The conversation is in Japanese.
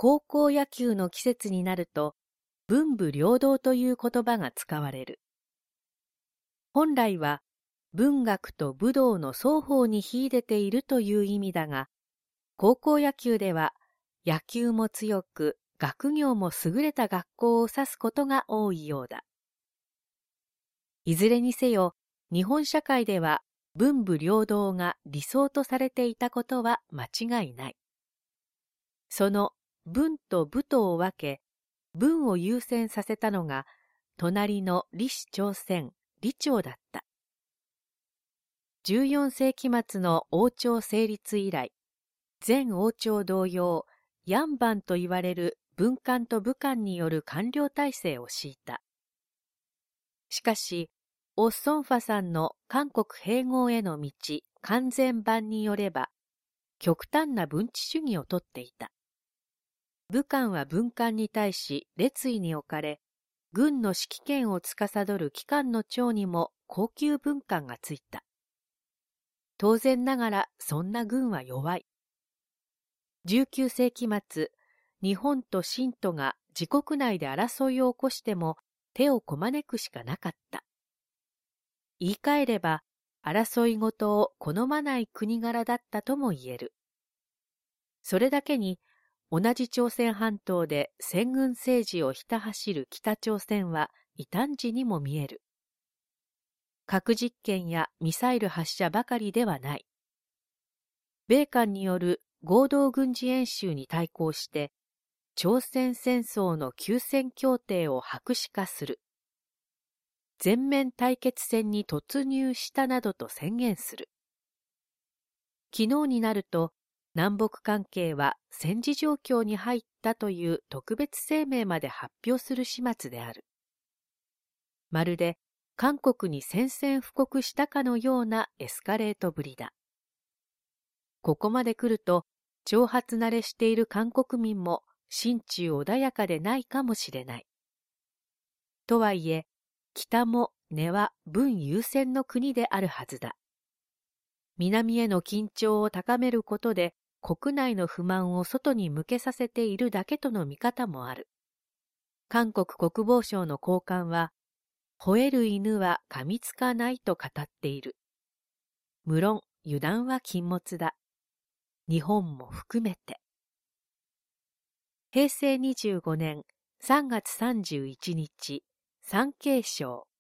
高校野球の季節になると、文武両道という言葉が使われる。本来は、文学と武道の双方に秀でているという意味だが、高校野球では野球も強く学業も優れた学校を指すことが多いようだ。いずれにせよ、日本社会では文武両道が理想とされていたことは間違いない。その文と武とを分け、文を優先させたのが、隣の李氏朝鮮、李朝だった。14世紀末の王朝成立以来、前王朝同様、楊番といわれる文官と武官による官僚体制を敷いた。しかし、オ・ソンファさんの韓国併合への道完全版によれば、極端な文治主義をとっていた。武官は文官に対し列位に置かれ、軍の指揮権を司る機関の長にも高級文官がついた。当然ながらそんな軍は弱い。19世紀末、日本と清とが自国内で争いを起こしても手をこまねくしかなかった。言い換えれば、争いごとを好まない国柄だったとも言える。それだけに、同じ朝鮮半島で先軍政治をひた走る北朝鮮は異端児にも見える。核実験やミサイル発射ばかりではない。米韓による合同軍事演習に対抗して、朝鮮戦争の休戦協定を白紙化する。全面対決戦に突入したなどと宣言する。昨日になると、南北関係は戦時状況に入ったという特別声明まで発表する始末である。まるで韓国に宣戦布告したかのようなエスカレートぶりだ。ここまで来ると、挑発慣れしている韓国民も心中穏やかでないかもしれない。とはいえ、北も根は文優先の国であるはずだ。南への緊張を高めることで国内の不満を外に向けさせているだけとの見方もある。韓国国防省の高官は、吠える犬は噛みつかないと語っている。無論油断は禁物だ。日本も含めて。平成25年3月31日、産経省。